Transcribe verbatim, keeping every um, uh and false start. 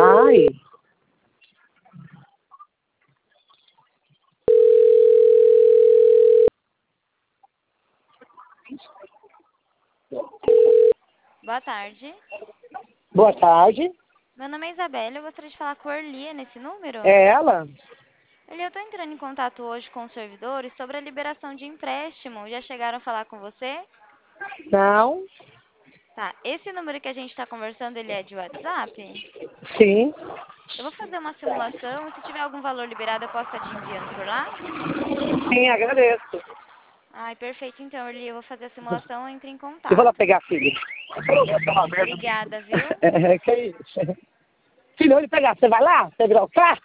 Ai. Boa tarde. Boa tarde. Meu nome é Isabela, eu gostaria de falar com a Orlia nesse número. É ela? Orlia, eu estou entrando em contato hoje com os servidores sobre a liberação de empréstimo. Já chegaram a falar com você? Não. Tá, esse número que a gente está conversando, ele é de WhatsApp? Sim. Eu vou fazer uma simulação e se tiver algum valor liberado eu posso estar te enviando por lá? Sim, agradeço. Ai, perfeito. Então, Orlia, eu vou fazer a simulação e entre em Eu vou lá contato. pegar a filha. Obrigada, viu? É, que isso? Filho, onde pegar? Você vai lá? Você virar o carro?